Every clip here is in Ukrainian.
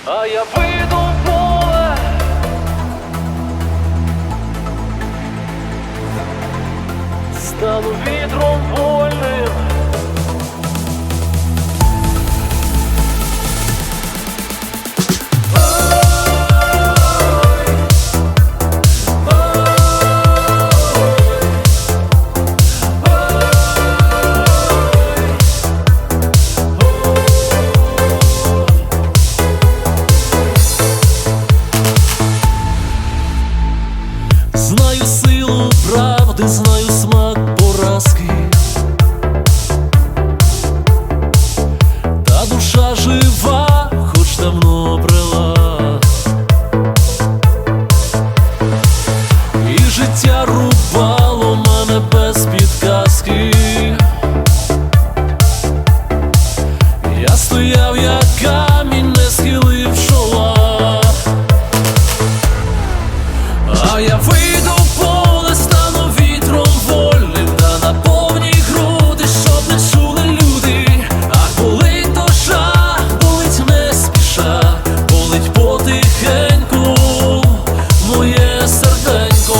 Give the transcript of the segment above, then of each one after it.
а я вийду в поле, стану вітром вольним. Знаю силу правди, знаю смак поразки, та душа жива, хоч давно брела, і життя рубало мене без підказки. Я стояв як камінь, не схилив чола, а я вийду в поле, стану вітром вольним, та на повні груди, щоб не чули люди. А болить душа, болить не спіша, болить потихеньку моє серденько.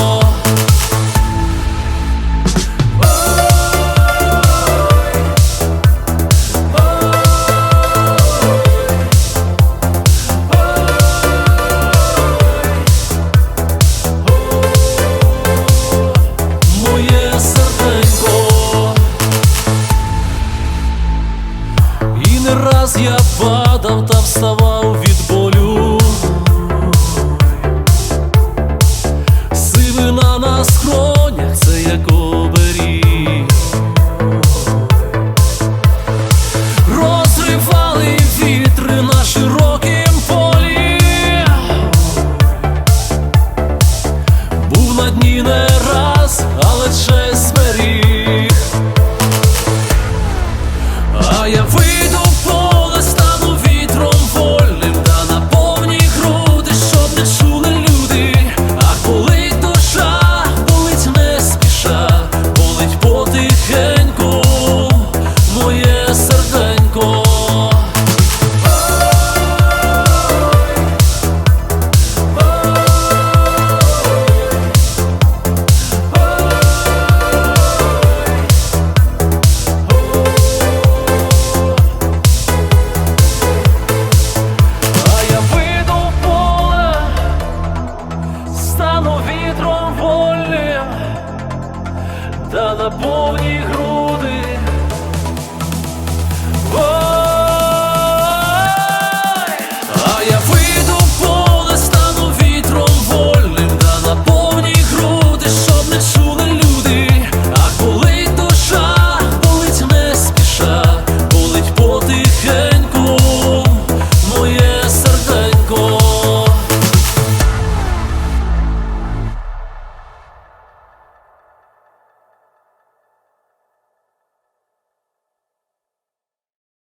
Моє серденько. І не раз я падав та вставав від болю, сивина на скронях, це як оберіг. Розривали вітри на широкім полі, був на дні не раз, але честь зберіг. А я вийду в поле, стану вітром вольним, та на повні груди, щоб не чули люди. А болить душа, болить не спіша, болить потихеньку моє серденько. А я вийду в поле, стану вітром вольним, та на повні